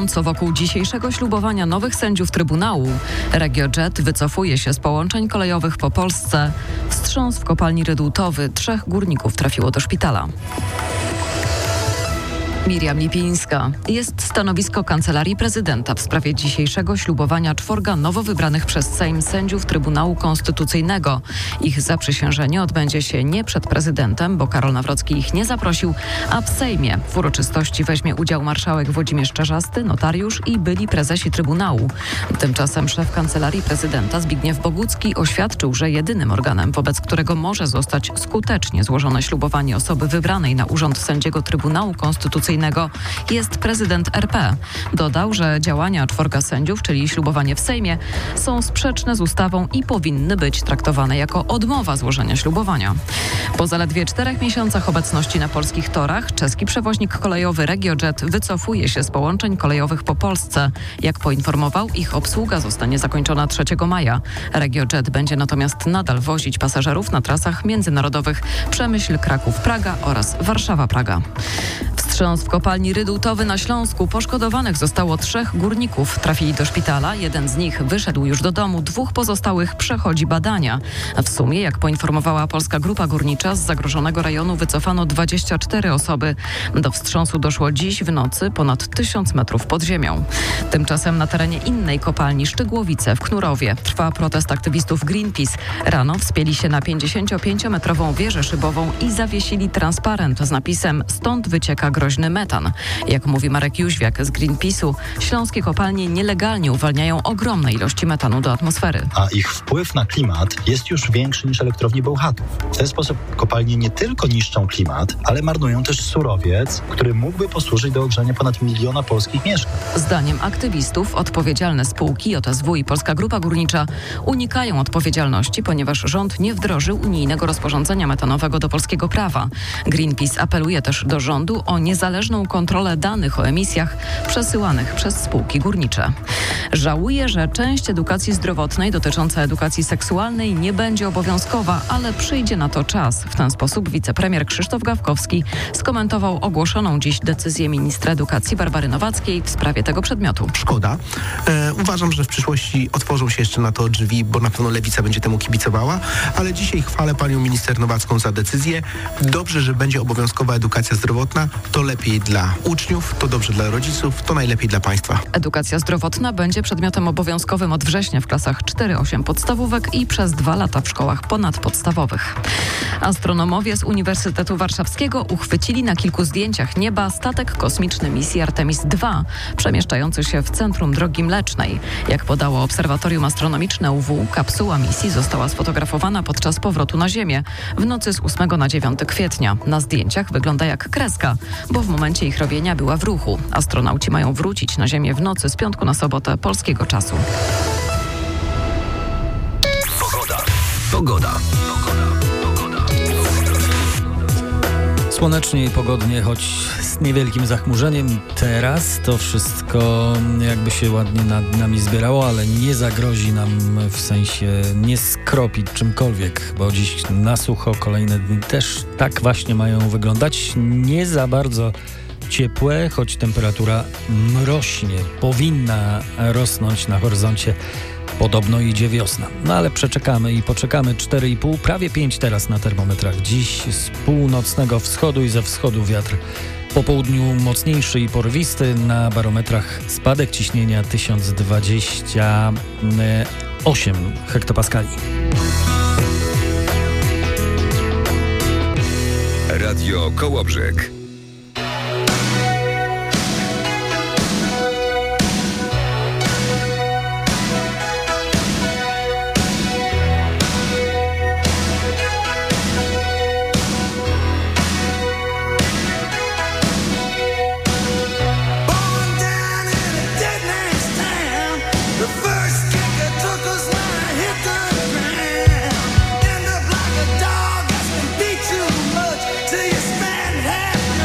gorąco wokół dzisiejszego ślubowania nowych sędziów Trybunału. RegioJet wycofuje się z połączeń kolejowych po Polsce. Wstrząs w kopalni Rydułtowy. 3 górników trafiło do szpitala. Miriam Lipińska. Jest stanowisko Kancelarii Prezydenta w sprawie dzisiejszego ślubowania 4 nowo wybranych przez Sejm sędziów Trybunału Konstytucyjnego. Ich zaprzysiężenie odbędzie się nie przed prezydentem, bo Karol Nawrocki ich nie zaprosił, a w Sejmie. W uroczystości weźmie udział marszałek Włodzimierz Czarzasty, notariusz i byli prezesi Trybunału. Tymczasem szef Kancelarii Prezydenta Zbigniew Bogucki oświadczył, że jedynym organem, wobec którego może zostać skutecznie złożone ślubowanie osoby wybranej na urząd sędziego Trybunału Konstytucyjnego jest prezydent RP. Dodał, że działania 4 sędziów, czyli ślubowanie w Sejmie, są sprzeczne z ustawą i powinny być traktowane jako odmowa złożenia ślubowania. Po zaledwie 4 miesiącach obecności na polskich torach czeski przewoźnik kolejowy RegioJet wycofuje się z połączeń kolejowych po Polsce. Jak poinformował, ich obsługa zostanie zakończona 3 maja. RegioJet będzie natomiast nadal wozić pasażerów na trasach międzynarodowych Przemyśl, Kraków, Praga oraz Warszawa, Praga. Wstrząs w kopalni Rydułtowy na Śląsku. Poszkodowanych zostało 3 górników. Trafili do szpitala. Jeden z nich wyszedł już do domu. 2 pozostałych przechodzi badania. W sumie, jak poinformowała Polska Grupa Górnicza, z zagrożonego rejonu wycofano 24 osoby. Do wstrząsu doszło dziś w nocy ponad 1000 metrów pod ziemią. Tymczasem na terenie innej kopalni Szczygłowice w Knurowie trwa protest aktywistów Greenpeace. Rano wspięli się na 55-metrową wieżę szybową i zawiesili transparent z napisem „Stąd wycieka groźny metan”. Jak mówi Marek Jóźwiak z Greenpeace'u, śląskie kopalnie nielegalnie uwalniają ogromne ilości metanu do atmosfery. A ich wpływ na klimat jest już większy niż elektrowni Bełchatów. W ten sposób kopalnie nie tylko niszczą klimat, ale marnują też surowiec, który mógłby posłużyć do ogrzania ponad 1 miliona polskich mieszkań. Zdaniem aktywistów odpowiedzialne spółki JSW i Polska Grupa Górnicza unikają odpowiedzialności, ponieważ rząd nie wdrożył unijnego rozporządzenia metanowego do polskiego prawa. Greenpeace apeluje też do rządu o niezależną kontrolę danych o emisjach przesyłanych przez spółki górnicze. Żałuje, że część edukacji zdrowotnej dotycząca edukacji seksualnej nie będzie obowiązkowa, ale przyjdzie na to czas. W ten sposób wicepremier Krzysztof Gawkowski skomentował ogłoszoną dziś decyzję ministra edukacji Barbary Nowackiej w sprawie tego przedmiotu. Szkoda. Uważam, że w przyszłości otworzą się jeszcze na to drzwi, bo na pewno Lewica będzie temu kibicowała, ale dzisiaj chwalę panią minister Nowacką za decyzję. Dobrze, że będzie obowiązkowa edukacja zdrowotna. To lepiej dla uczniów, to dobrze dla rodziców, to najlepiej dla państwa. Edukacja zdrowotna będzie przedmiotem obowiązkowym od września w klasach 4-8 podstawówek i przez 2 lata w szkołach ponadpodstawowych. Astronomowie z Uniwersytetu Warszawskiego uchwycili na kilku zdjęciach nieba statek kosmiczny misji Artemis II, przemieszczający się w centrum Drogi Mlecznej. Jak podało Obserwatorium Astronomiczne UW, kapsuła misji została sfotografowana podczas powrotu na Ziemię w nocy z 8 na 9 kwietnia. Na zdjęciach wygląda jak kreska, bo w momencie ich robienia była w ruchu. Astronauci mają wrócić na Ziemię w nocy z piątku na sobotę polskiego czasu. Pogoda. Słonecznie i pogodnie, choć z niewielkim zachmurzeniem. Teraz to wszystko jakby się ładnie nad nami zbierało, ale nie zagrozi nam, w sensie nie skropi czymkolwiek, bo dziś na sucho kolejne dni też tak właśnie mają wyglądać. Nie za bardzo ciepłe, choć temperatura mrośnie, powinna rosnąć na horyzoncie. Podobno idzie wiosna. No ale przeczekamy i poczekamy. 4,5, prawie 5 teraz na termometrach. Dziś z północnego wschodu i ze wschodu wiatr. Po południu mocniejszy i porwisty. Na barometrach spadek ciśnienia 1028 hektopaskali. Radio Kołobrzeg. Too much till you spend half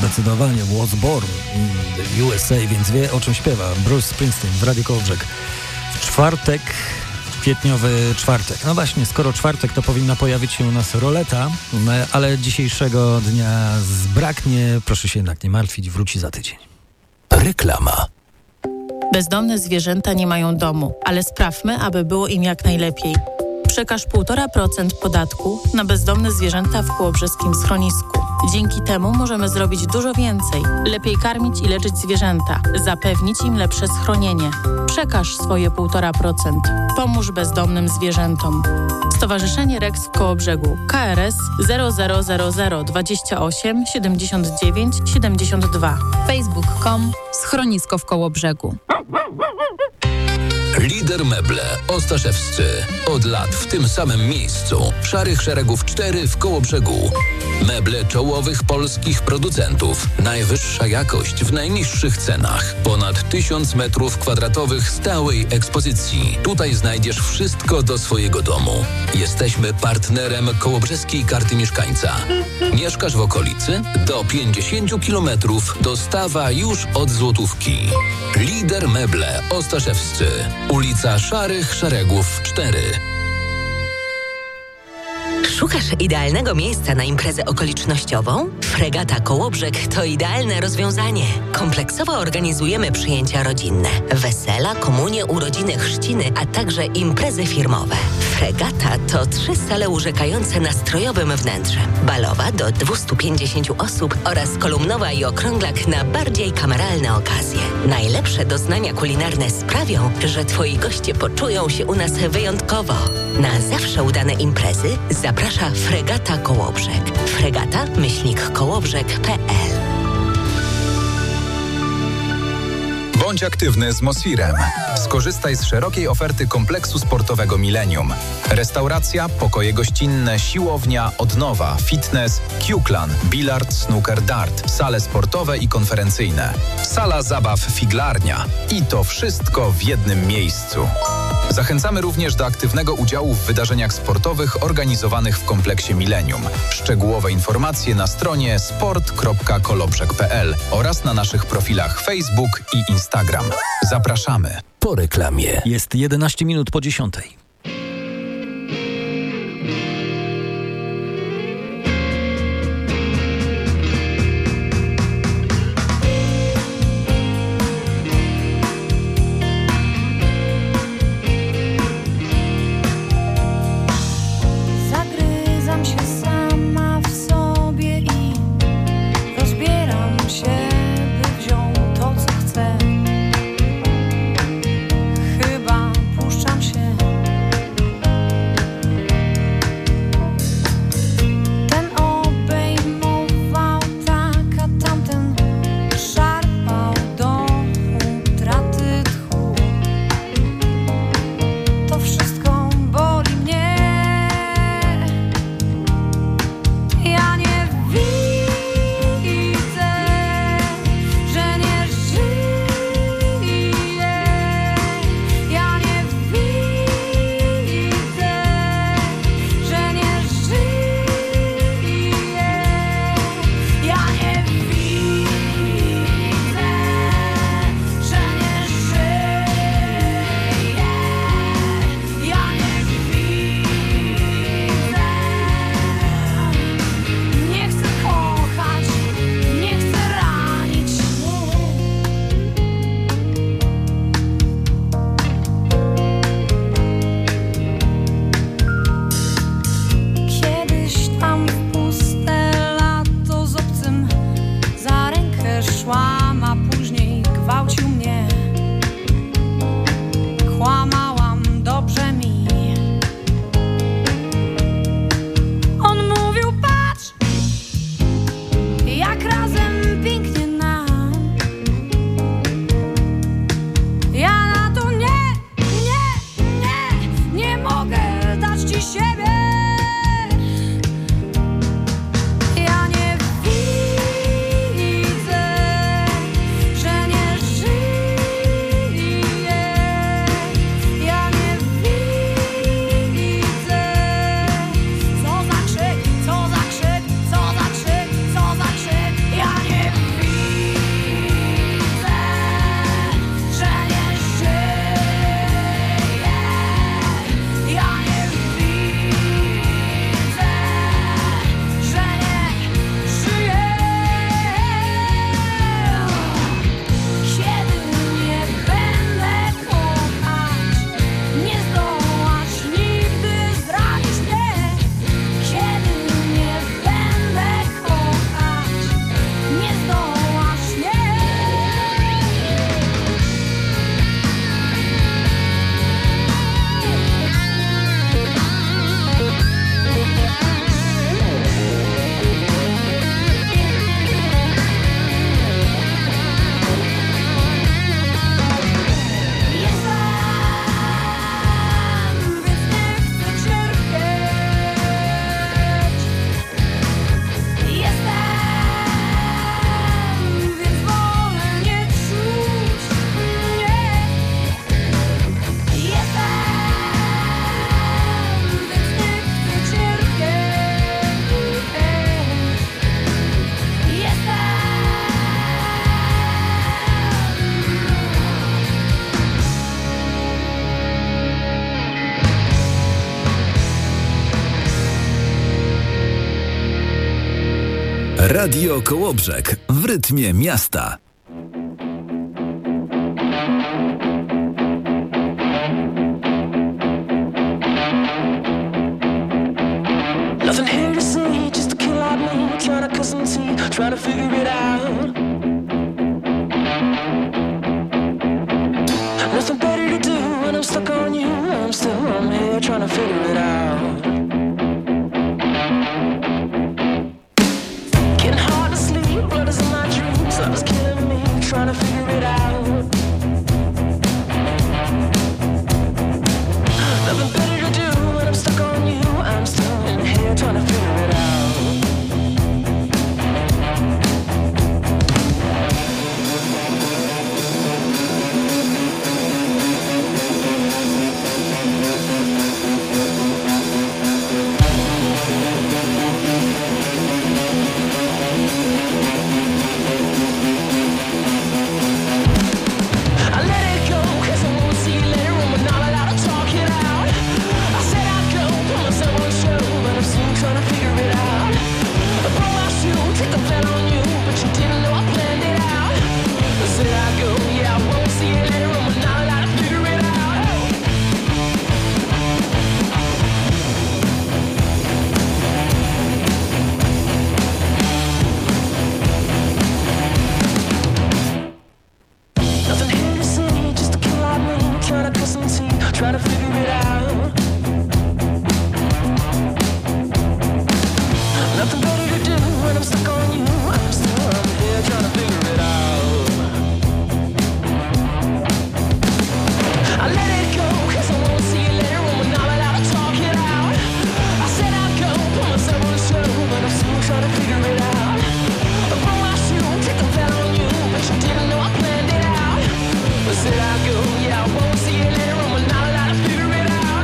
zdecydowanie. Was born in the USA, więc wie, o czym śpiewa Bruce Springsteen w Radiu Kołobrzeg. W czwartek, kwietniowy czwartek. No właśnie, skoro czwartek, to powinna pojawić się u nas roleta, ale dzisiejszego dnia zbraknie. Proszę się jednak nie martwić, wróci za tydzień. Reklama. Bezdomne zwierzęta nie mają domu, ale sprawmy, aby było im jak najlepiej. Przekaż 1,5% podatku na bezdomne zwierzęta w kołobrzeskim schronisku. Dzięki temu możemy zrobić dużo więcej. Lepiej karmić i leczyć zwierzęta. Zapewnić im lepsze schronienie. Przekaż swoje 1,5%. Pomóż bezdomnym zwierzętom. Stowarzyszenie Rex w Kołobrzegu. KRS 0000 28 79 72. Facebook.com Schronisko w Kołobrzegu. Lider Meble Ostaszewscy. Od lat w tym samym miejscu. Szarych Szeregów 4 w Kołobrzegu. Meble czołowych polskich producentów. Najwyższa jakość w najniższych cenach. Ponad 1000 metrów kwadratowych stałej ekspozycji. Tutaj znajdziesz wszystko do swojego domu. Jesteśmy partnerem Kołobrzeskiej Karty Mieszkańca. Mieszkasz w okolicy? Do 50 kilometrów dostawa już od złotówki. Lider Meble Ostaszewscy. Ulica Szarych Szeregów 4. Szukasz idealnego miejsca na imprezę okolicznościową? Fregata Kołobrzeg to idealne rozwiązanie. Kompleksowo organizujemy przyjęcia rodzinne, wesela, komunie, urodziny, chrzciny, a także imprezy firmowe. Fregata to 3 sale urzekające nastrojowym wnętrzem. Balowa do 250 osób oraz kolumnowa i okrąglak na bardziej kameralne okazje. Najlepsze doznania kulinarne sprawią, że Twoi goście poczują się u nas wyjątkowo. Na zawsze udane imprezy zaprasza Fregata Kołobrzeg. Fregata-kołobrzeg.pl. Bądź aktywny z Mosfirem. Skorzystaj z szerokiej oferty kompleksu sportowego Millennium. Restauracja, pokoje gościnne, siłownia, odnowa, fitness, Q-Clan, bilard, snooker, dart, sale sportowe i konferencyjne. Sala zabaw Figlarnia. I to wszystko w jednym miejscu. Zachęcamy również do aktywnego udziału w wydarzeniach sportowych organizowanych w kompleksie Millennium. Szczegółowe informacje na stronie sport.kolobrzeg.pl oraz na naszych profilach Facebook i Instagram. Zapraszamy. Po reklamie. Jest 11 minut po 10. Chyba puszczam się Radio Kołobrzeg w rytmie miasta. Nothing here to see, just a kid like me, trying to cut some teeth, trying to figure it out. Nothing better to do when I'm stuck on you. I'm here trying to figure it out. Getting hard to sleep, blood is in my dreams, love is killing me, trying to figure it out. Nothing better to do when I'm stuck on you. I'm still in here trying to figure it out. Try to figure it out. Nothing better to do when I'm stuck on you. I'm here trying to figure it out. I let it go, cause I won't see you later when we're not allowed to talk it out. I said I'd go, put myself on the show, but I'm still trying to figure it out. I broke my shoe, take a bet on you, but you didn't know I planned it out. I said I'd go, yeah, I won't see you later when we're not allowed to figure it out.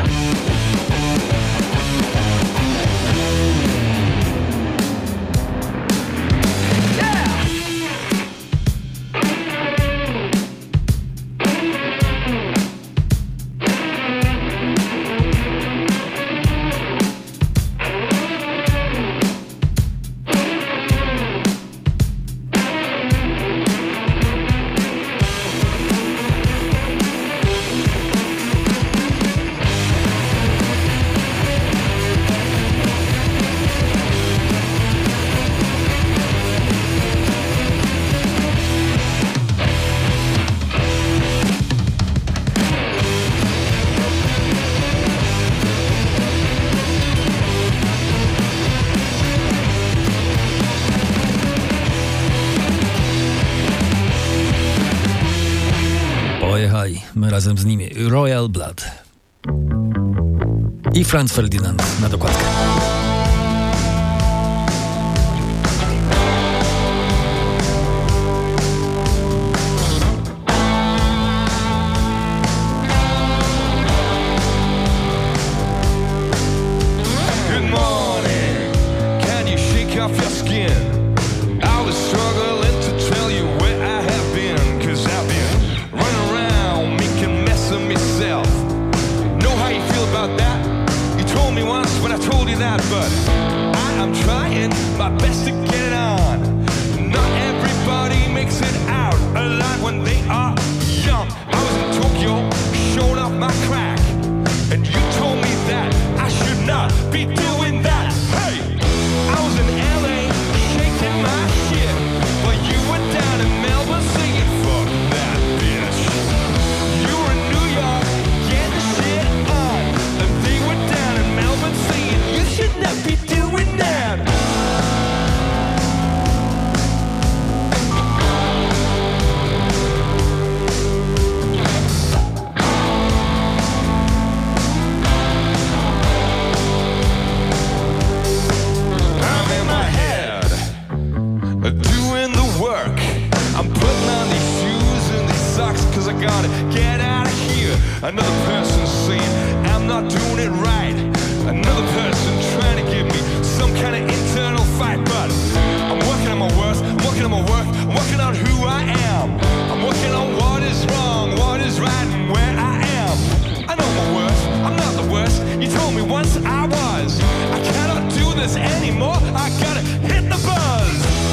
Pojechali, my razem z nimi. Royal Blood i Franz Ferdinand na dokładkę. Good morning, can you shake off your skin? I was struggling to tell you where I have been, cause I've been running around making a mess of myself. Know how you feel about that? You told me once when I told you that, but I am trying my best to get it on. Not everybody makes it out alive when they are young. I was in Tokyo, showing off my crack, and you told me that I should not be doing that. Hey, I was in LA, shaking my shit, but you were down in Melbourne singing fuck that bitch. You were in New York, getting the shit on, and they were down in Melbourne singing you should not be doing that. I'm in my head, doing the work. I'm putting on these shoes and these socks cause I gotta get out of here. Another person saying I'm not doing it right. Another person trying to give me some kind of internal fight. But I'm working on my worth, I'm working on my work, I'm working on who I am. I'm working on what is wrong, what is right, and where I am. I know my worth, I'm not the worst. You told me once I was. I cannot do this anymore, I gotta hit the buzz.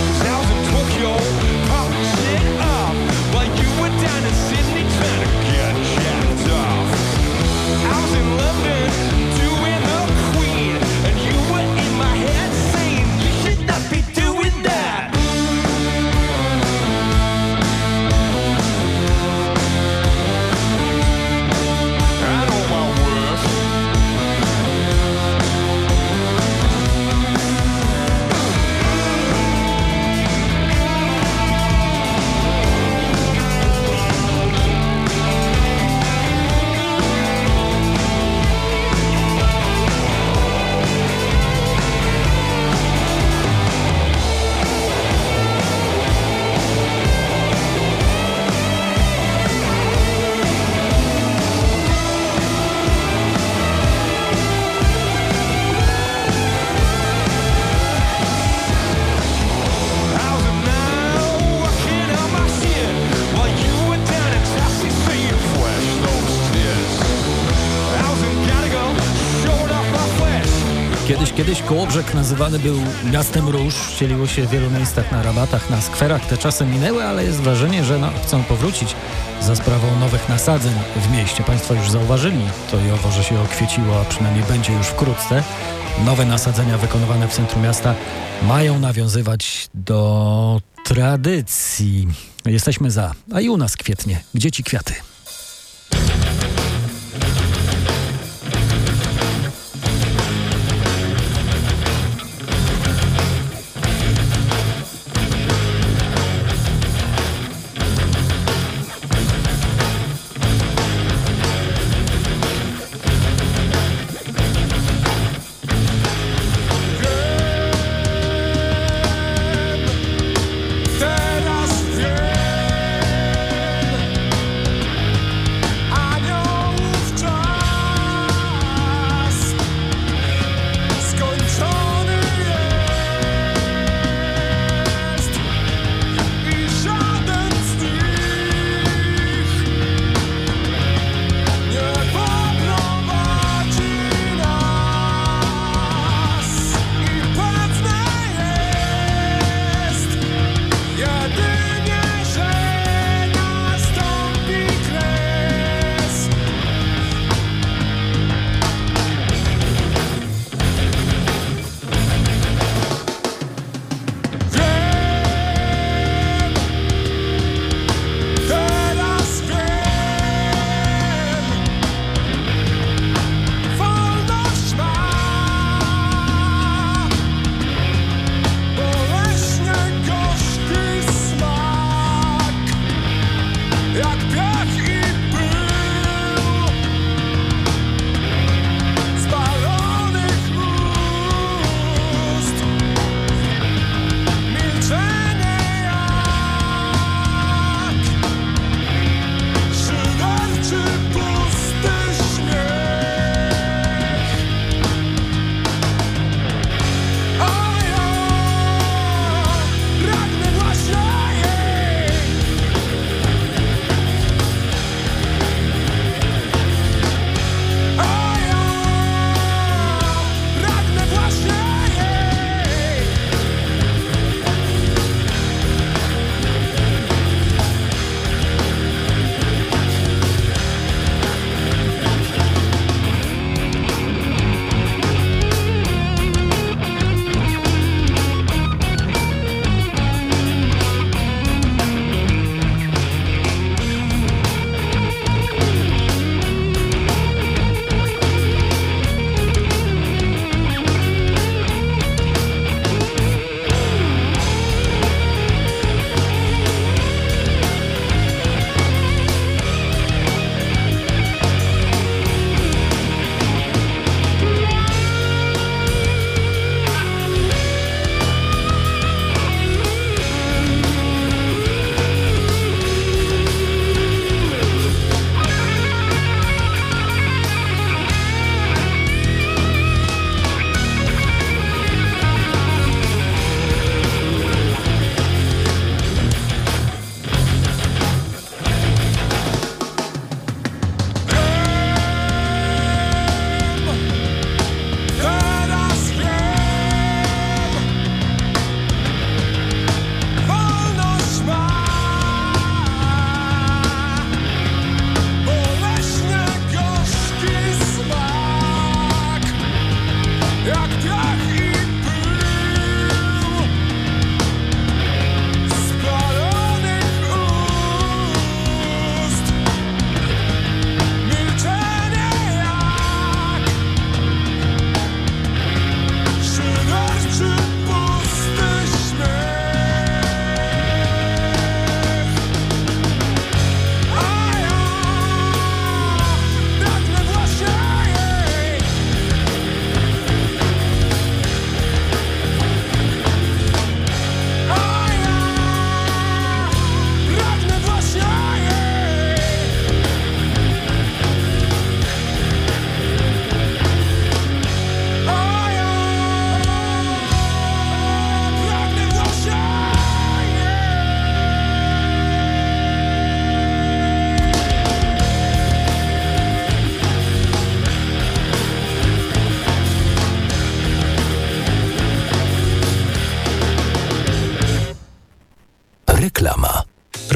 Kiedyś Kołobrzeg nazywany był miastem róż, ścieliło się w wielu miejscach na rabatach, na skwerach. Te czasy minęły, ale jest wrażenie, że chcą powrócić za sprawą nowych nasadzeń w mieście. Państwo już zauważyli to i owo, że się okwieciło, a przynajmniej będzie już wkrótce. Nowe nasadzenia wykonywane w centrum miasta mają nawiązywać do tradycji. Jesteśmy za, a i u nas kwietnie. Gdzie ci kwiaty?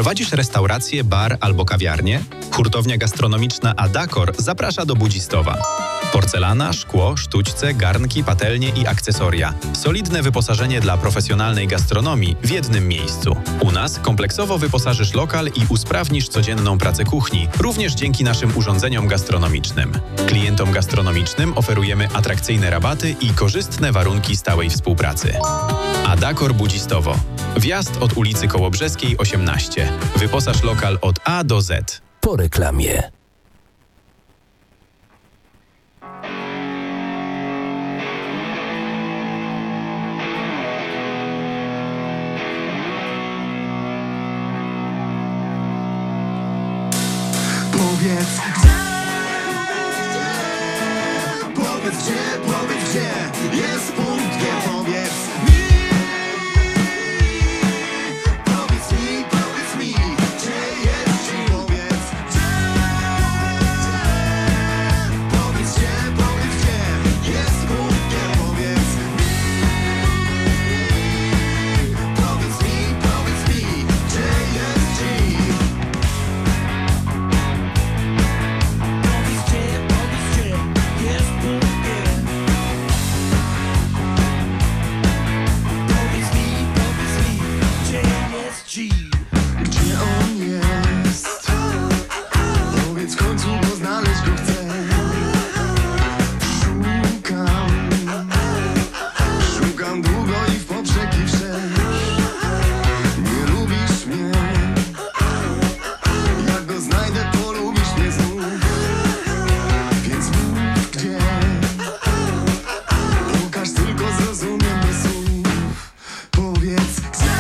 Prowadzisz restaurację, bar albo kawiarnię? Hurtownia gastronomiczna Adakor zaprasza do Budzistowa. Porcelana, szkło, sztućce, garnki, patelnie i akcesoria. Solidne wyposażenie dla profesjonalnej gastronomii w jednym miejscu. U nas kompleksowo wyposażysz lokal i usprawnisz codzienną pracę kuchni, również dzięki naszym urządzeniom gastronomicznym. Klientom gastronomicznym oferujemy atrakcyjne rabaty i korzystne warunki stałej współpracy. Adakor Budzistowo. Wjazd od ulicy Kołobrzeskiej 18. Wyposaż lokal od A do Z. Po reklamie. Powiedz gdzie jest punkt G, powiedz mi, gdzie jest G, powiedz gdzie jest punkt G, powiedz mi, gdzie jest G. Gdzie on jest? Powiedz w końcu, bo znaleźć go chcę. Szukam długo i w poprzek i wszerz. Nie lubisz mnie. Jak go znajdę, polubisz mnie znów. Więc mów gdzie. Pokaż, tylko zrozumiem bez słów. Powiedz gdzie.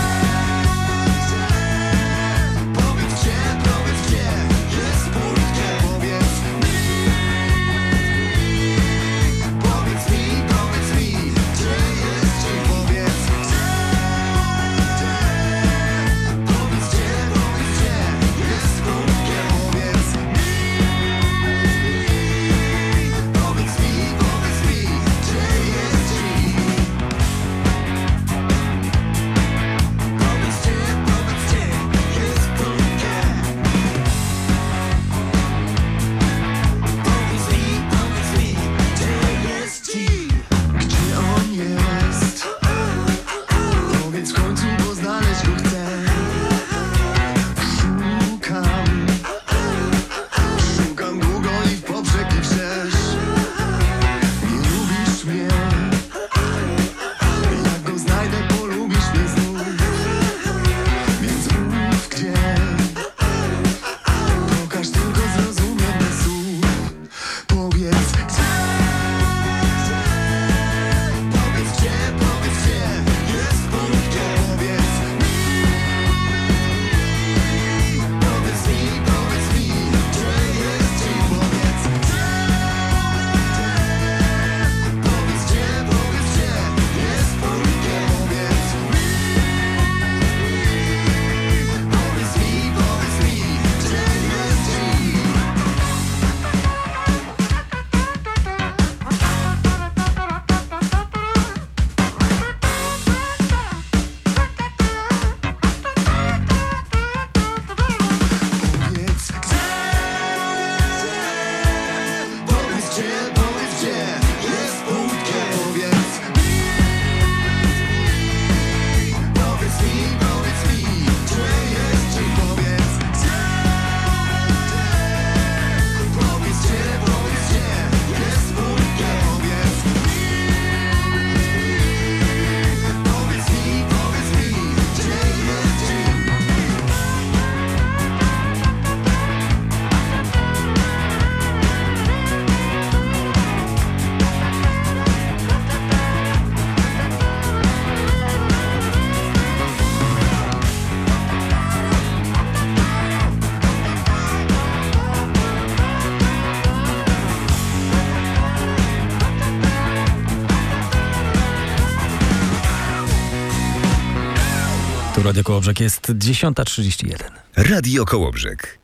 Radio Kołobrzeg jest 10:31. Radio Kołobrzeg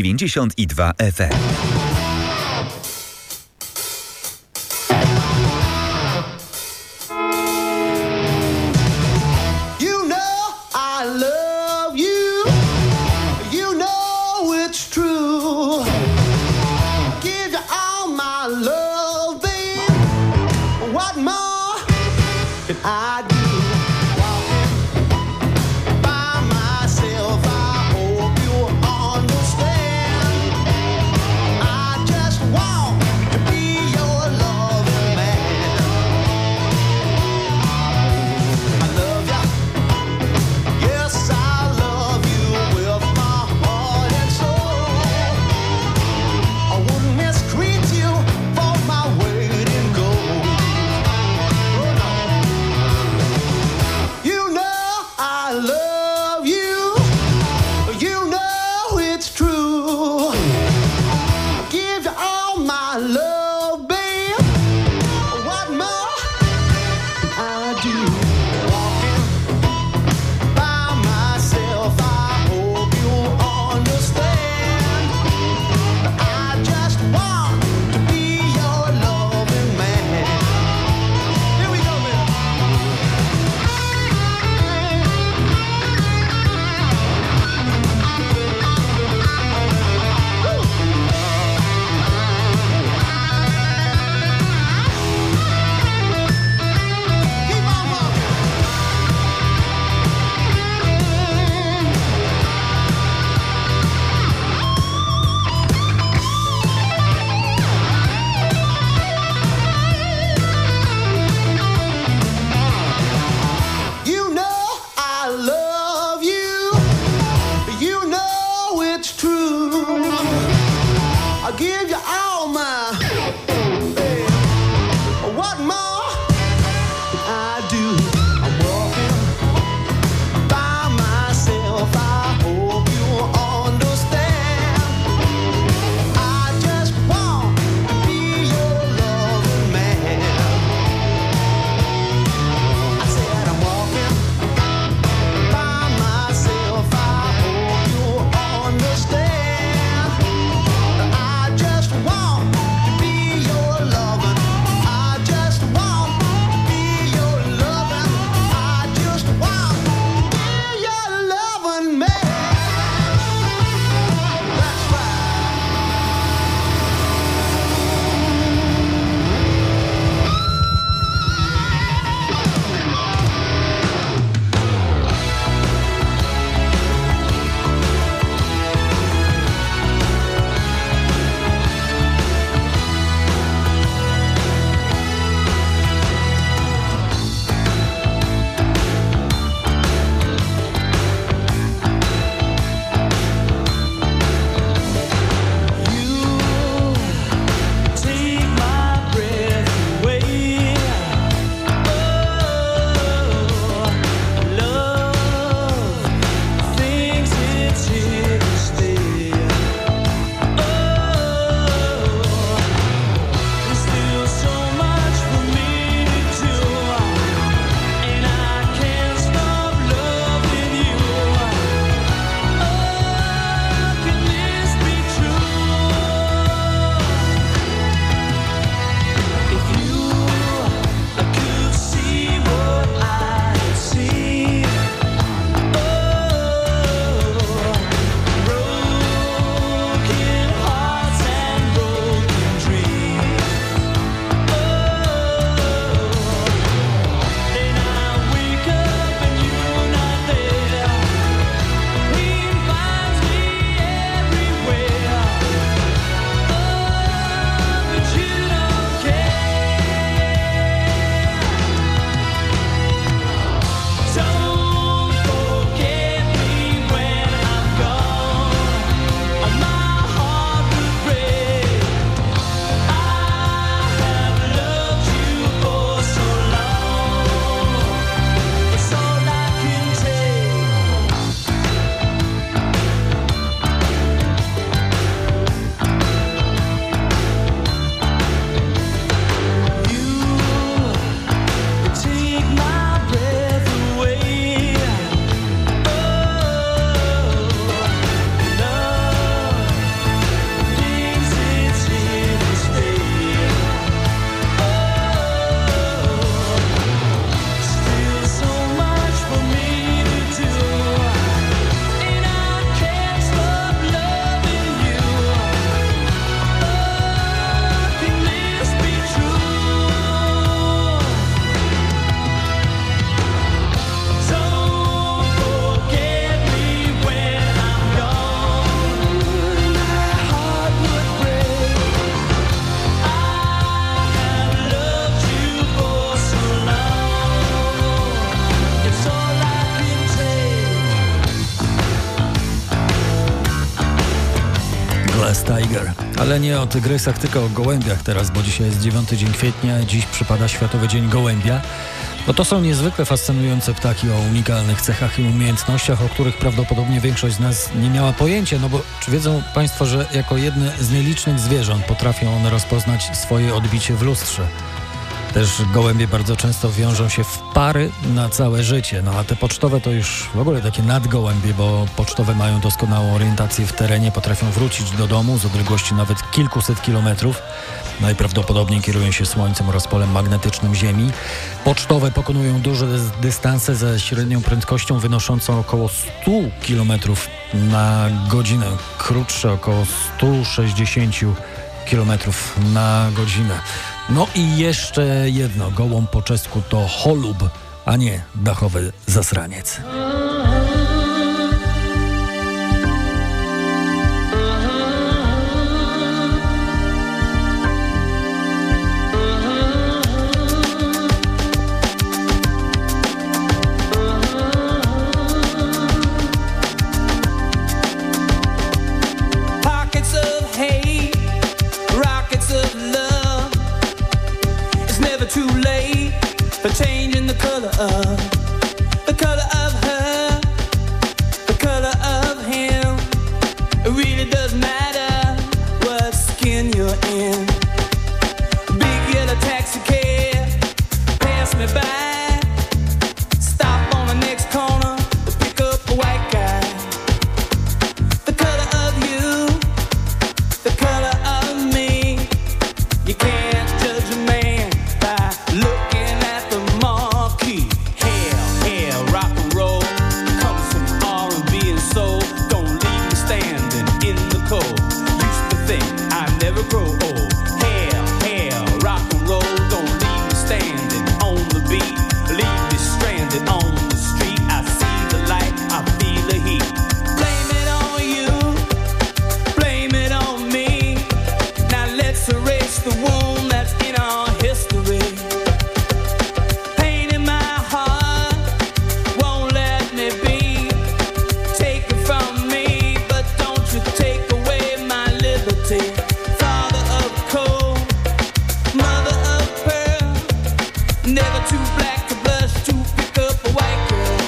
92 FM. You know I love you. can I do? Walking by myself, I hope you understand. I just want to be your loving man. I love you, yes I love you with my heart and soul. I wouldn't mistreat you for my weight in gold. Oh no. Tiger. Ale nie o tygrysach, tylko o gołębiach teraz, bo dzisiaj jest 9 dzień kwietnia, dziś przypada Światowy Dzień Gołębia. Bo to są niezwykle fascynujące ptaki o unikalnych cechach i umiejętnościach, o których prawdopodobnie większość z nas nie miała pojęcia. No bo czy wiedzą Państwo, że jako jedne z nielicznych zwierząt potrafią one rozpoznać swoje odbicie w lustrze? Też gołębie bardzo często wiążą się w pary na całe życie. No a te pocztowe to już w ogóle takie nadgołębie, bo pocztowe mają doskonałą orientację w terenie, potrafią wrócić do domu z odległości nawet kilkuset kilometrów. Najprawdopodobniej kierują się Słońcem oraz polem magnetycznym Ziemi. Pocztowe pokonują duże dystanse ze średnią prędkością wynoszącą około 100 km na godzinę. Krótsze około 160 km na godzinę. No i jeszcze jedno. Gołąb po czesku to holub, a nie dachowy zasraniec. Changing the color of her, the color of him. It really doesn't matter what skin you're in. Big yellow taxi cab pass me by. Stop on the next corner to pick up a white guy. The color of you, the color of me. You can't judge a man by looking at the marquee. Hell, rock and roll comes from R&B and soul. Don't leave me standing in the cold. Used to think I'd never grow old. Hell, rock and roll. Don't leave me standing on the beat. Leave me stranded on the street. I see the light, I feel the heat. Blame it on you, blame it on me. Now let's erase the wound that's in our history. Pain in my heart won't let me be. Take it from me, but don't you take away my liberty. Father of coal, mother of pearl, never too black to blush to pick up a white girl.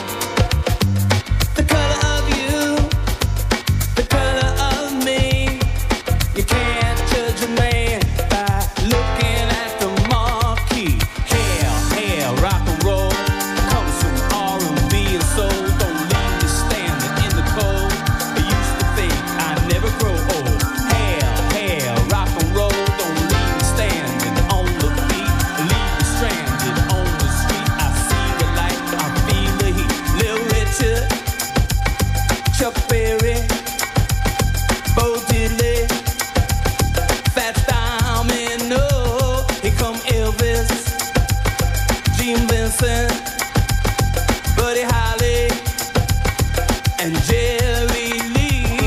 The color of you, the color of me. You can't judge a man by looking at the marquee. Hell, rock and roll comes from R&B and soul. Don't leave me standing in the cold. I used to think I'd never grow old. Hell, rock and roll. Don't leave me standing on the beat. Leave me stranded on the street. I see the light, I feel the heat. Little Richard, Chuck Berry, Bo Diddley, Fats Domino, here come Elvis, Gene Vincent, Buddy Holly, and Jerry Lee.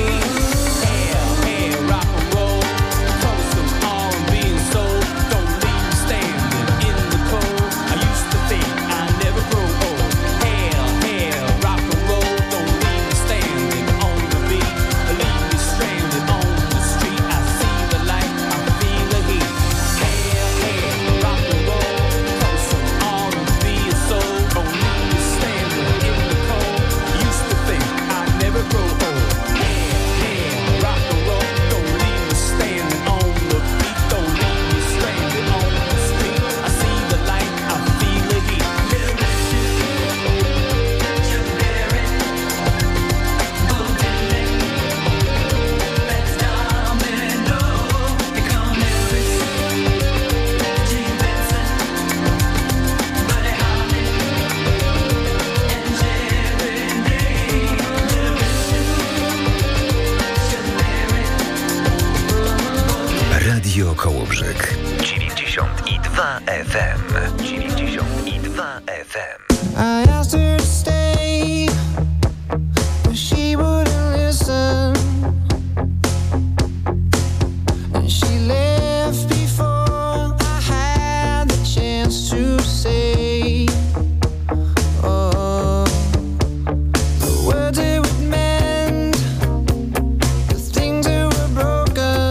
Hell, rock and roll comes from R&B and soul. Don't leave me standing in the cold. I used to think I'd never grow old. Hell, rock and roll. Don't leave me standing on the beat. Leave me stranded on the street. I see the light, I feel the heat. Hell, rock and roll comes from R&B and soul. Don't leave me standing in the cold. I used to think I'd never grow old. Hell, rock and roll. Don't leave me standing on the beat. Don't leave me stranded on the street. I see the light, I feel the heat. Little Richard, Chuck Berry, Bo Diddley, Fats Domino, here come Elvis, Gene Vincent, Buddy Holly, and Jerry Lee. Little Richard, Chuck Berry, Radio Kołobrzeg 92 FM. 92 FM. I asked her to stay, but she wouldn't listen. And she left before I had the chance to say, oh, the words it would mend, the things that were broken.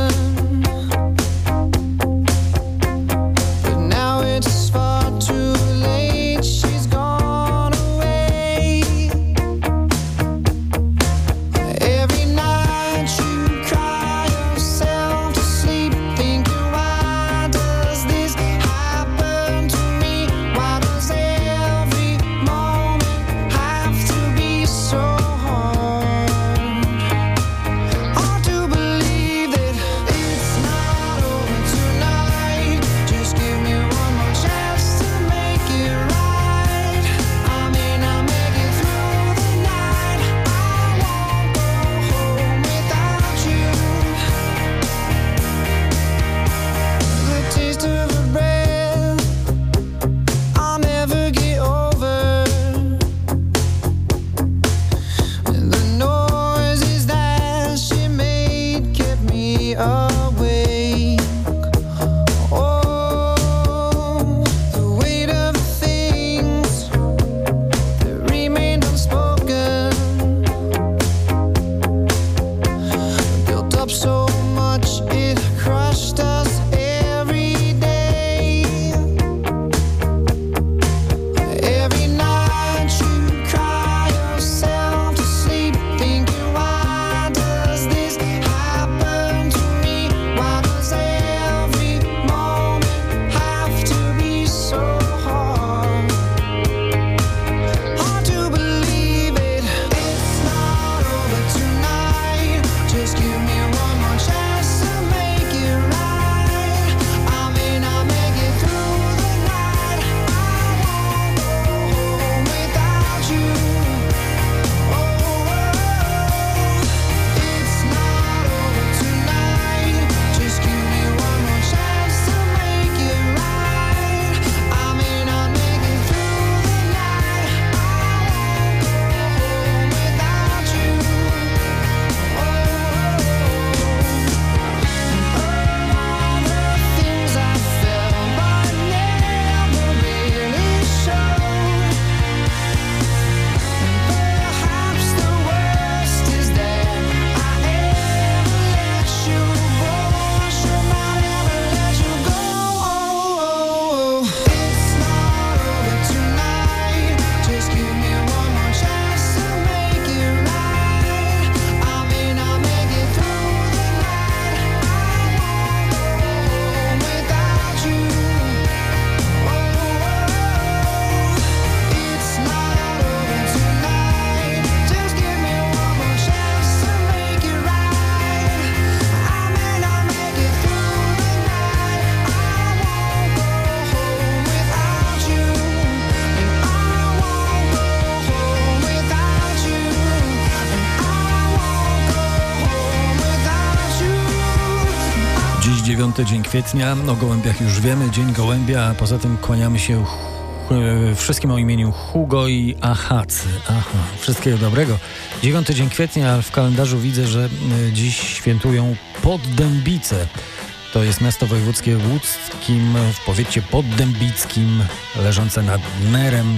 9 dzień kwietnia. O gołębiach już wiemy, Dzień Gołębia, a poza tym kłaniamy się wszystkim o imieniu Hugo i Ahacy. Aha, wszystkiego dobrego. 9 dzień kwietnia, ale w kalendarzu widzę, że dziś świętują Poddębice. To jest miasto wojewódzkie łódzkim, w powiecie poddębickim, leżące nad Nerem.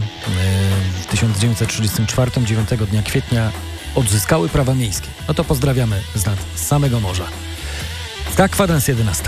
W 1934, 9 dnia kwietnia odzyskały prawa miejskie. No to pozdrawiamy z nad samego morza. Tak, kwadrans 11.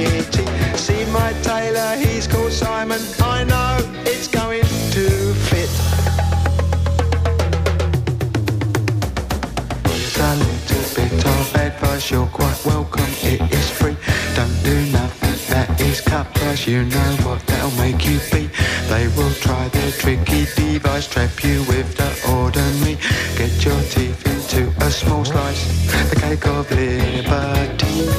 Simon, I know it's going to fit. cup, as you know what they'll make you be. They will try their tricky device, trap you with the ordinary. Get your teeth into a small slice, the cake of liberty.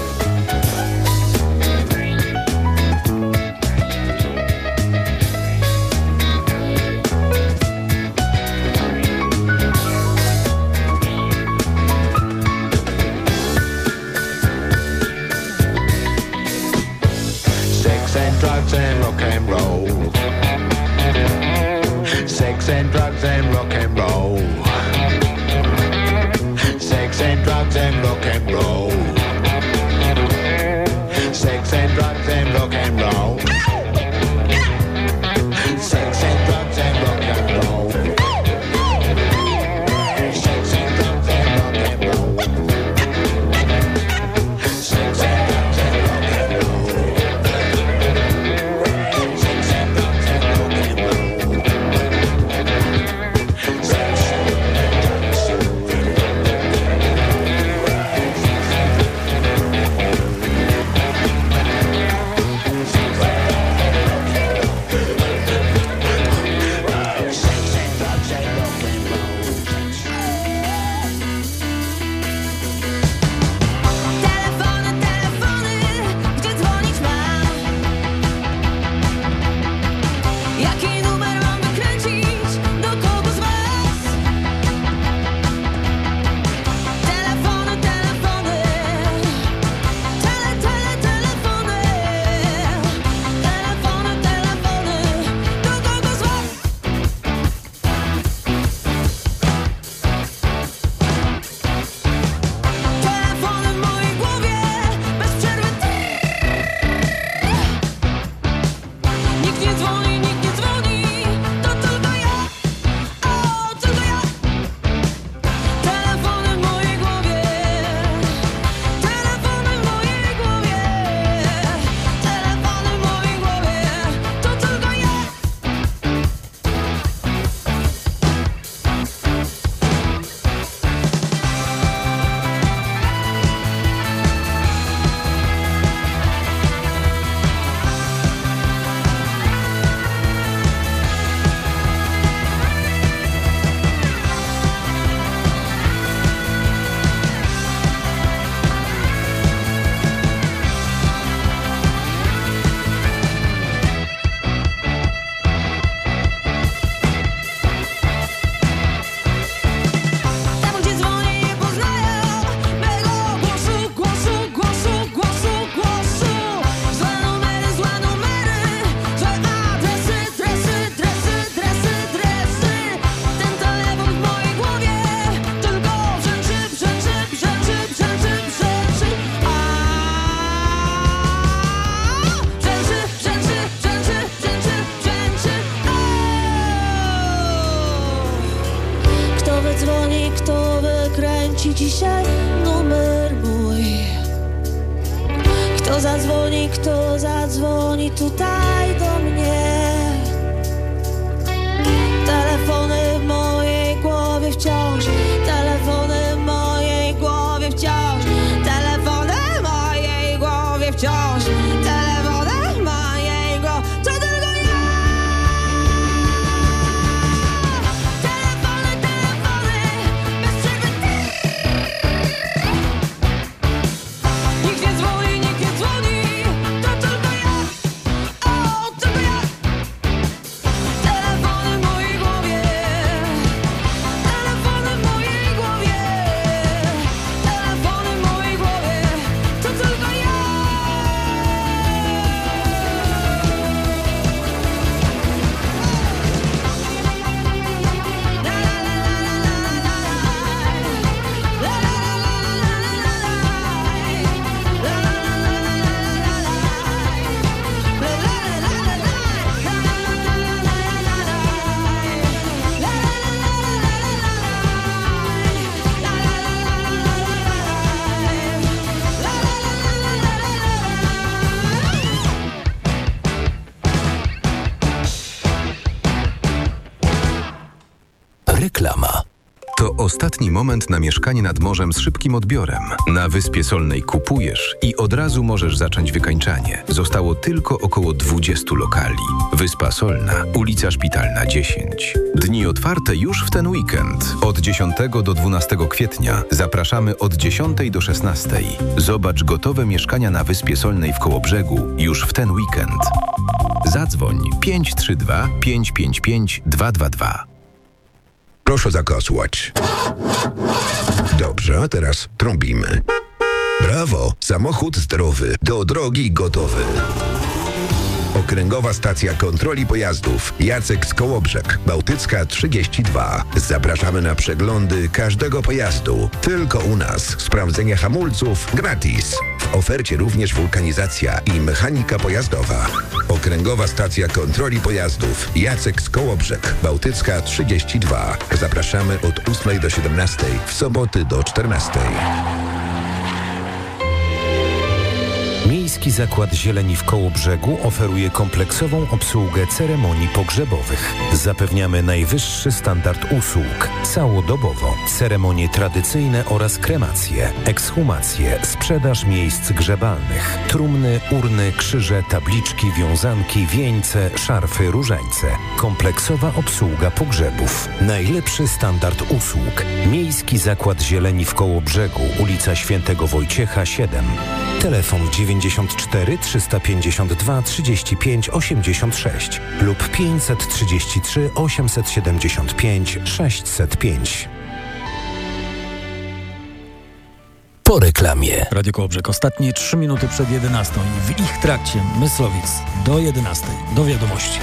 Drugs and rock and roll. Sex and drugs and rock and roll. Sex and drugs and rock and roll. Sex and drugs and rock and roll. Sex and drugs and rock and roll. Sex and drugs and rock and roll. Sex and drugs and rock and roll. dzisiaj numer mój. Kto zadzwoni tutaj do mnie. Telefony w mojej głowie wciąż, telefony w mojej głowie wciąż, telefony w mojej głowie wciąż, telefony w mojej głowie, to tylko ja. Telefony, telefony, bez przerwy. Nikt nie dzwoni, to tylko ja. O, tylko ja. Ostatni moment na mieszkanie nad morzem z szybkim odbiorem. Na Wyspie Solnej kupujesz i od razu możesz zacząć wykańczanie. Zostało tylko około 20 lokali. Wyspa Solna, ulica Szpitalna 10. Dni otwarte już w ten weekend. Od 10 do 12 kwietnia zapraszamy od 10 do 16. Zobacz gotowe mieszkania na Wyspie Solnej w Kołobrzegu już w ten weekend. Zadzwoń 532 555 222. Proszę zakasłać. Dobrze, a teraz trąbimy. Brawo, samochód zdrowy, do drogi gotowy. Okręgowa Stacja Kontroli Pojazdów. Jacek z Kołobrzeg, Bałtycka 32. Zapraszamy na przeglądy każdego pojazdu. Tylko u nas. Sprawdzenie hamulców gratis. W ofercie również wulkanizacja i mechanika pojazdowa. Okręgowa Stacja Kontroli Pojazdów. Jacek z Kołobrzeg, Bałtycka 32. Zapraszamy od 8 do 17. W soboty do 14. Miejski Zakład Zieleni w Kołobrzegu oferuje kompleksową obsługę ceremonii pogrzebowych. Zapewniamy najwyższy standard usług. Całodobowo. Ceremonie tradycyjne oraz kremacje, ekshumacje, sprzedaż miejsc grzebalnych, trumny, urny, krzyże, tabliczki, wiązanki, wieńce, szarfy, różańce. Kompleksowa obsługa pogrzebów. Najlepszy standard usług. Miejski Zakład Zieleni w Kołobrzegu, ulica Świętego Wojciecha 7. Telefon 94 352 35 86 lub 533 875 605. Po reklamie. Radio Kołobrzeg. Ostatnie 3 minuty przed 11 i w ich trakcie Myslowic do 11. Do wiadomości.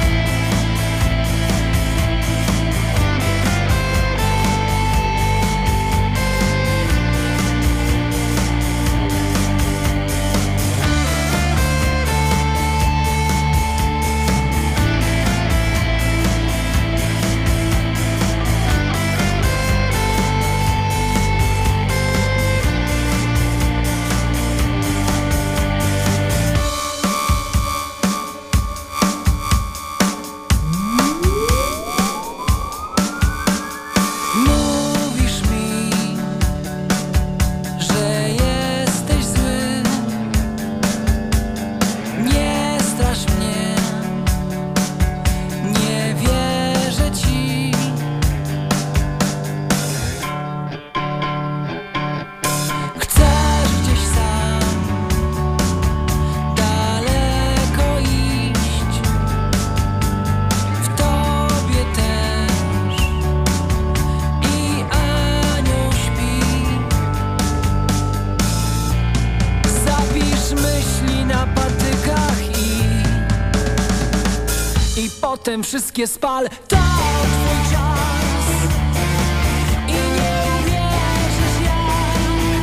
Potem wszystkie spal. To twój czas i nie uwierzysz jak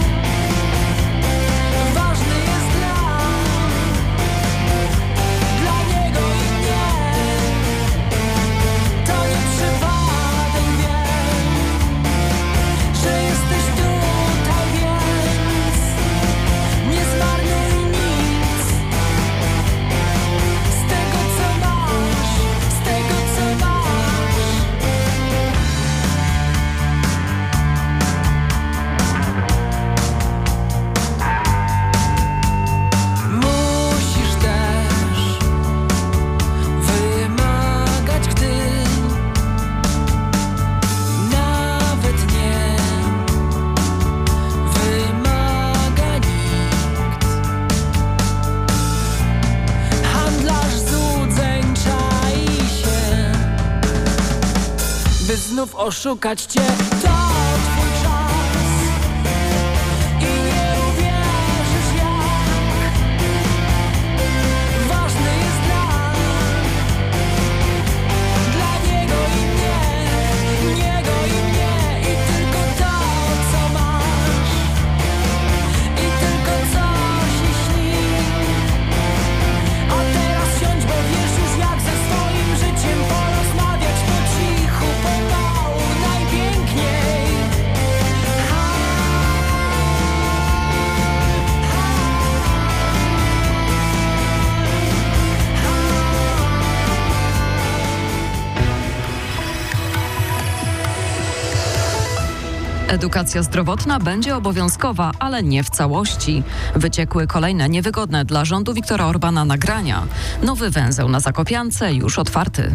ważny jest dla niego i mnie. To nie przypadek, wiem, że jesteś tutaj, więc nie zmarnuj nic z tego, co masz. Musisz też wymagać, gdy nawet nie wymaga nikt. Handlarz złudzeń czai się, by znów oszukać cię. To twój czas i nie uwierzysz jak ważny jest dla niego i mnie, i tylko to, co masz, i tylko coś ci śni. A teraz siądź, bo wiesz już jak ze swoim życiem porozmawiać po cichu, pomału, najpiękniej. Edukacja zdrowotna będzie obowiązkowa, ale nie w całości. Wyciekły kolejne niewygodne dla rządu Viktora Orbana nagrania. Nowy węzeł na Zakopiance już otwarty.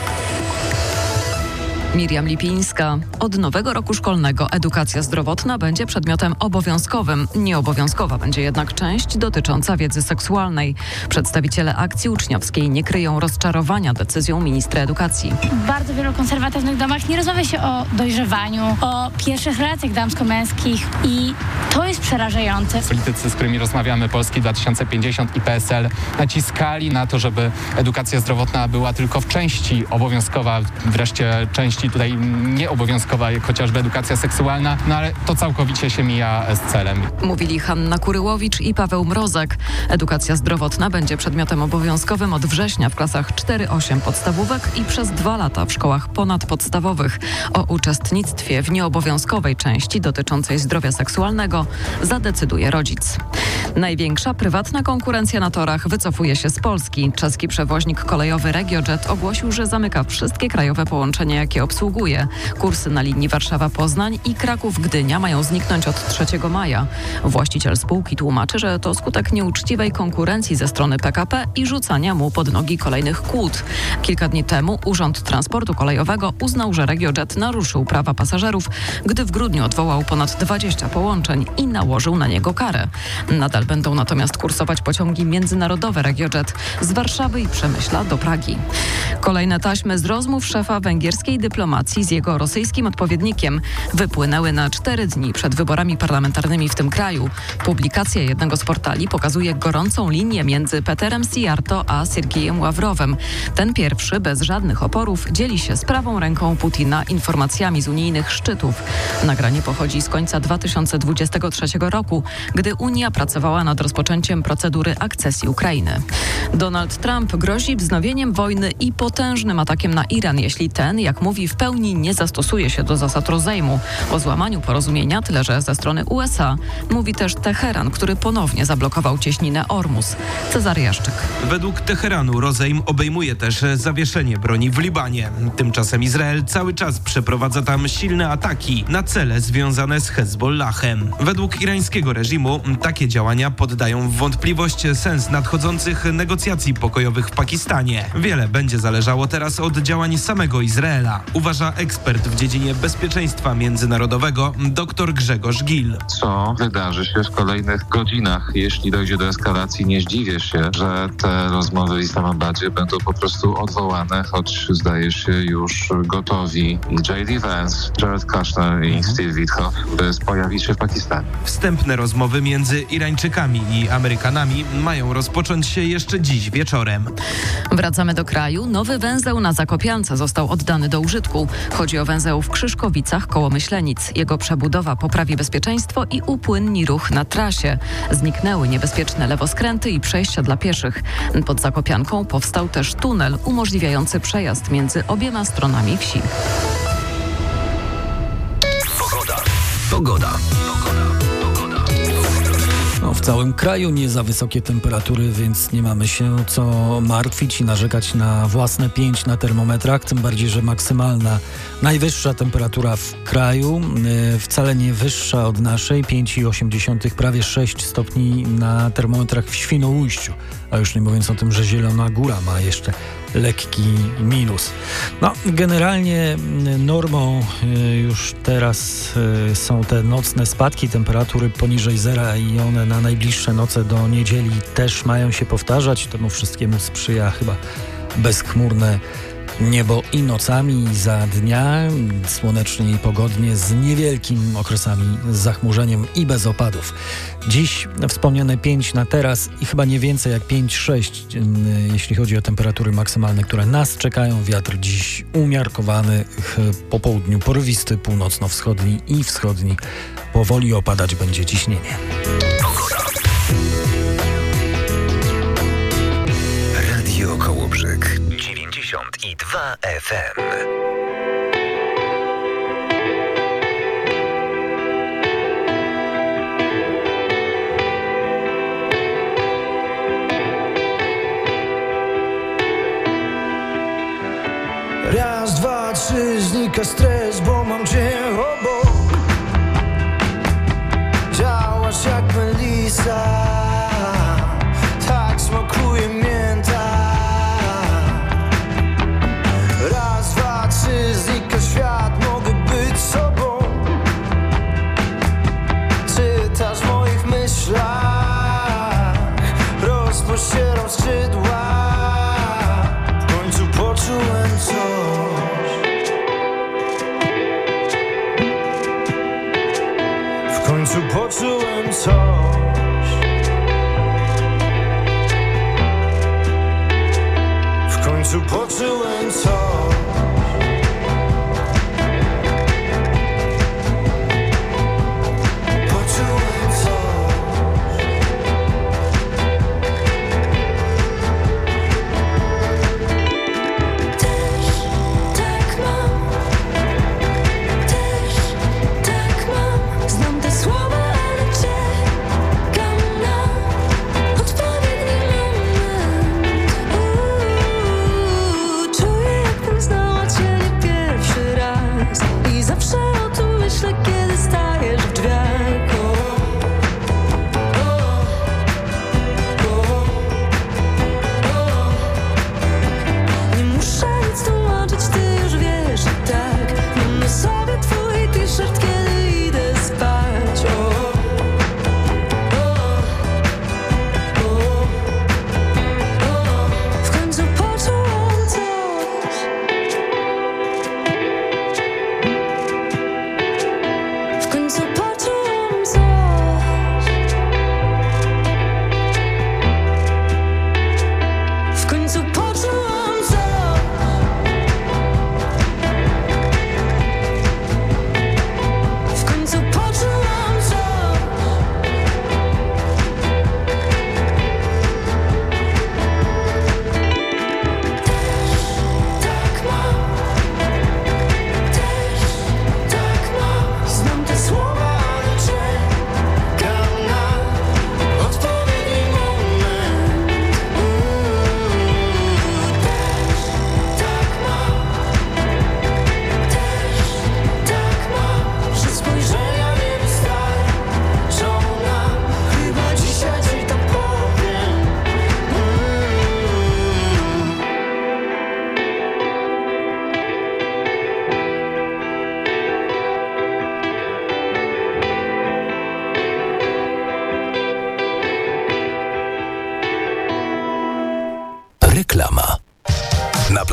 Miriam Lipińska. Od nowego roku szkolnego edukacja zdrowotna będzie przedmiotem obowiązkowym. Nieobowiązkowa będzie jednak część dotycząca wiedzy seksualnej. Przedstawiciele akcji uczniowskiej nie kryją rozczarowania decyzją ministra edukacji. W bardzo wielu konserwatywnych domach nie rozmawia się o dojrzewaniu, o pierwszych relacjach damsko-męskich i to jest przerażające. Politycy, z którymi rozmawiamy, Polski 2050 i PSL, naciskali na to, żeby edukacja zdrowotna była tylko w części obowiązkowa, wreszcie części tutaj nieobowiązkowa, jak chociażby edukacja seksualna, no ale to całkowicie się mija z celem. Mówili Hanna Kuryłowicz i Paweł Mrozek. Edukacja zdrowotna będzie przedmiotem obowiązkowym od września w klasach 4-8 podstawówek i przez 2 lata w szkołach ponadpodstawowych. O uczestnictwie w nieobowiązkowej części dotyczącej zdrowia seksualnego zadecyduje rodzic. Największa prywatna konkurencja na torach wycofuje się z Polski. Czeski przewoźnik kolejowy RegioJet ogłosił, że zamyka wszystkie krajowe połączenia, jakie obsługuje. Kursy na linii Warszawa-Poznań i Kraków-Gdynia mają zniknąć od 3 maja. Właściciel spółki tłumaczy, że to skutek nieuczciwej konkurencji ze strony PKP i rzucania mu pod nogi kolejnych kłód. Kilka dni temu Urząd Transportu Kolejowego uznał, że RegioJet naruszył prawa pasażerów, gdy w grudniu odwołał ponad 20 połączeń i nałożył na niego karę. Nadal będą natomiast kursować pociągi międzynarodowe RegioJet z Warszawy i Przemyśla do Pragi. Kolejne taśmy z rozmów szefa węgierskiej dyplomacji z jego rosyjskim odpowiednikiem wypłynęły na 4 dni przed wyborami parlamentarnymi w tym kraju. Publikacja jednego z portali pokazuje gorącą linię między Peterem Sijarto a Siergiejem Ławrowem. Ten pierwszy bez żadnych oporów dzieli się z prawą ręką Putina informacjami z unijnych szczytów. Nagranie pochodzi z końca 2023 roku, gdy Unia pracowała nad rozpoczęciem procedury akcesji Ukrainy. Donald Trump grozi wznowieniem wojny i potężnym atakiem na Iran, jeśli ten, jak mówi, w pełni nie zastosuje się do zasad rozejmu. O złamaniu porozumienia, tyle że ze strony USA, mówi też Teheran, który ponownie zablokował cieśninę Ormus. Cezary Jaszczyk. Według Teheranu rozejm obejmuje też zawieszenie broni w Libanie. Tymczasem Izrael cały czas przeprowadza tam silne ataki na cele związane z Hezbollahem. Według irańskiego reżimu takie działania poddają w wątpliwość sens nadchodzących negocjacji pokojowych w Pakistanie. Wiele będzie zależało teraz od działań samego Izraela, uważa ekspert w dziedzinie bezpieczeństwa międzynarodowego dr Grzegorz Gil. Co wydarzy się w kolejnych godzinach? Jeśli dojdzie do eskalacji, nie zdziwię się, że te rozmowy w Islamabadzie będą po prostu odwołane, choć zdaje się już gotowi i J.D. Vance, Jared Kushner i Steve Witkoff, by pojawić się w Pakistanie. Wstępne rozmowy między Irańczykami i Amerykanami mają rozpocząć się jeszcze dziś wieczorem. Wracamy do kraju. Nowy węzeł na Zakopiance został oddany do użytku. Chodzi o węzeł w Krzyszkowicach koło Myślenic. Jego przebudowa poprawi bezpieczeństwo i upłynni ruch na trasie. Zniknęły niebezpieczne lewoskręty i przejścia dla pieszych. Pod Zakopianką powstał też tunel umożliwiający przejazd między obiema stronami wsi. Pogoda. No, w całym kraju nie za wysokie temperatury, więc nie mamy się co martwić i narzekać na własne 5 na termometrach, tym bardziej, że maksymalna, najwyższa temperatura w kraju wcale nie wyższa od naszej, 5,8, prawie 6 stopni na termometrach w Świnoujściu, a już nie mówiąc o tym, że Zielona Góra ma jeszcze lekki minus. No, generalnie normą już teraz są te nocne spadki temperatury poniżej zera i one na najbliższe noce do niedzieli też mają się powtarzać. Temu wszystkiemu sprzyja chyba bezchmurne niebo i nocami, i za dnia, słonecznie i pogodnie, z niewielkim okresami z zachmurzeniem i bez opadów. Dziś wspomniane 5 na teraz i chyba nie więcej jak 5-6, jeśli chodzi o temperatury maksymalne, które nas czekają. Wiatr dziś umiarkowany, po południu porywisty, północno-wschodni i wschodni. Powoli opadać będzie ciśnienie. Radio Kołobrzeg 92 FM. Raz, dwa, trzy, znika stres, bo mam cię obok.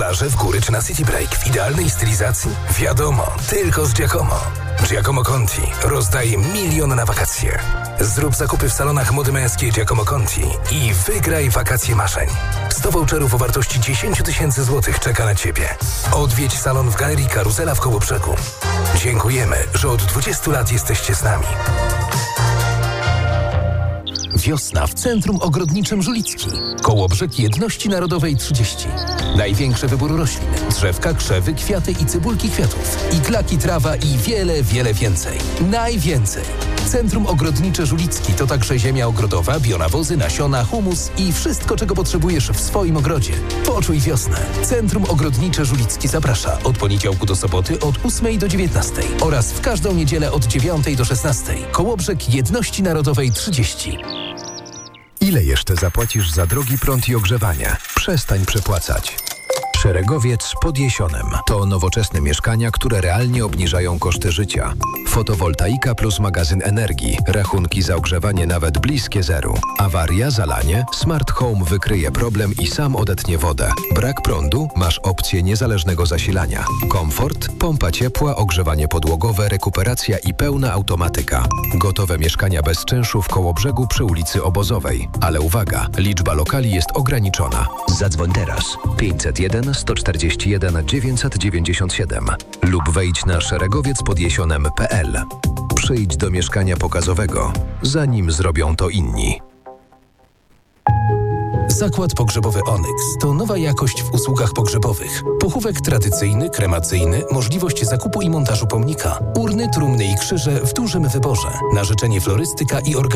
plażę, w góry czy na City Break w idealnej stylizacji? Wiadomo, tylko z Giacomo. Giacomo Conti rozdaje 1 000 000 na wakacje. Zrób zakupy w salonach mody męskiej Giacomo Conti i wygraj wakacje marzeń. 100 voucherów o wartości 10 000 złotych czeka na Ciebie. Odwiedź salon w Galerii Karuzela w Kołobrzegu. Dziękujemy, że od 20 lat jesteście z nami. Wiosna w Centrum Ogrodniczym Żulicki. Kołobrzeg Jedności Narodowej 30. Największy wybór roślin. Drzewka, krzewy, kwiaty i cybulki kwiatów. Iglaki, trawa i wiele, wiele więcej. Najwięcej. Centrum Ogrodnicze Żulicki to także ziemia ogrodowa, bionawozy, nasiona, humus i wszystko, czego potrzebujesz w swoim ogrodzie. Poczuj wiosnę. Centrum Ogrodnicze Żulicki zaprasza od poniedziałku do soboty od 8 do 19 oraz w każdą niedzielę od 9 do 16. Kołobrzeg Jedności Narodowej 30. Ile jeszcze zapłacisz za drogi prąd i ogrzewanie? Przestań przepłacać. Szeregowiec pod Jesionem. To nowoczesne mieszkania, które realnie obniżają koszty życia. Fotowoltaika plus magazyn energii. Rachunki za ogrzewanie nawet bliskie zeru. Awaria, zalanie? Smart Home wykryje problem i sam odetnie wodę. Brak prądu? Masz opcję niezależnego zasilania. Komfort? Pompa ciepła, ogrzewanie podłogowe, rekuperacja i pełna automatyka. Gotowe mieszkania bez czynszu w Kołobrzegu przy ulicy Obozowej. Ale uwaga, liczba lokali jest ograniczona. Zadzwoń teraz 501 141 997 lub wejdź na szeregowiecpodjesionem.pl. Przyjdź do mieszkania pokazowego, zanim zrobią to inni. Zakład Pogrzebowy Onyx to nowa jakość w usługach pogrzebowych. Pochówek tradycyjny, kremacyjny, możliwość zakupu i montażu pomnika, urny, trumny i krzyże w dużym wyborze. Na życzenie florystyka i organizacja.